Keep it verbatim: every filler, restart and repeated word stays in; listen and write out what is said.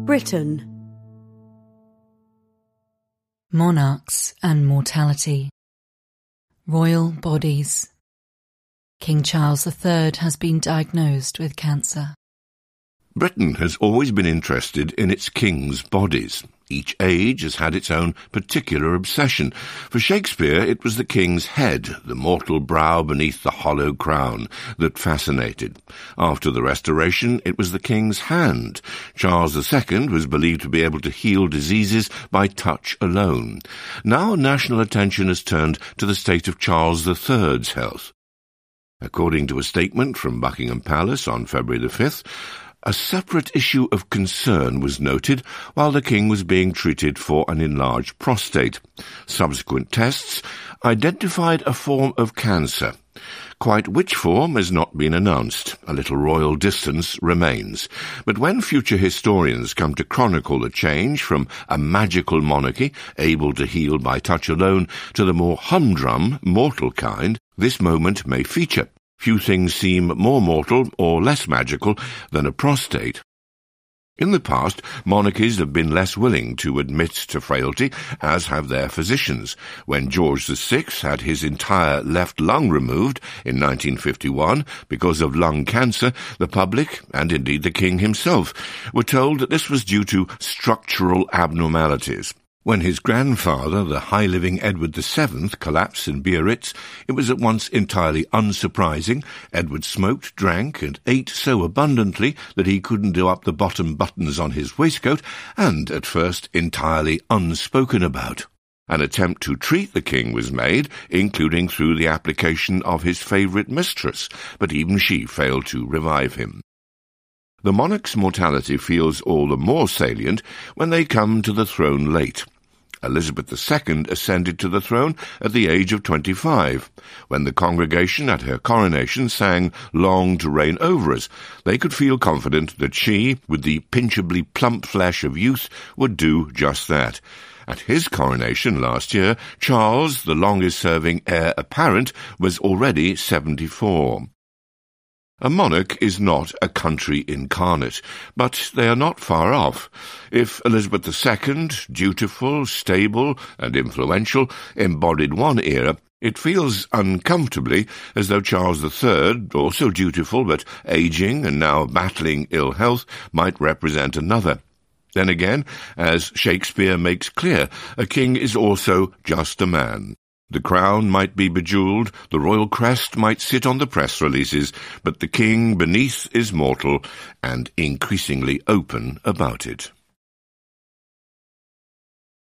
Britain. Monarchs and mortality. Royal bodies. King Charles the Third has been diagnosed with cancer. Britain has always been interested in its kings' bodies. Each age has had its own particular obsession. For Shakespeare, it was the king's head, the mortal brow beneath the hollow crown, that fascinated. After the Restoration, it was the king's hand. Charles the Second was believed to be able to heal diseases by touch alone. Now national attention has turned to the state of Charles the Third's health. According to a statement from Buckingham Palace on February the fifth, a separate issue of concern was noted while the king was being treated for an enlarged prostate. Subsequent tests identified a form of cancer. Quite which form has not been announced. A little royal distance remains. But when future historians come to chronicle the change from a magical monarchy, able to heal by touch alone, to the more humdrum, mortal kind, this moment may feature. Few things seem more mortal or less magical than a prostate. In the past, monarchies have been less willing to admit to frailty, as have their physicians. When George the Sixth had his entire left lung removed in nineteen fifty-one because of lung cancer, the public, and indeed the king himself, were told that this was due to structural abnormalities. When his grandfather, the high-living Edward the Seventh, collapsed in Biarritz, it was at once entirely unsurprising. Edward smoked, drank, and ate so abundantly that he couldn't do up the bottom buttons on his waistcoat, and, at first, entirely unspoken about. An attempt to treat the king was made, including through the application of his favourite mistress, but even she failed to revive him. The monarch's mortality feels all the more salient when they come to the throne late. Elizabeth the Second ascended to the throne at the age of twenty-five. When the congregation at her coronation sang "Long to Reign Over Us," they could feel confident that she, with the pinchably plump flesh of youth, would do just that. At his coronation last year, Charles, the longest-serving heir apparent, was already seventy-four. A monarch is not a country incarnate, but they are not far off. If Elizabeth the Second, dutiful, stable, and influential, embodied one era, it feels uncomfortably as though Charles the Third, also dutiful but aging and now battling ill health, might represent another. Then again, as Shakespeare makes clear, a king is also just a man. The crown might be bejewelled, the royal crest might sit on the press releases, but the king beneath is mortal and increasingly open about it.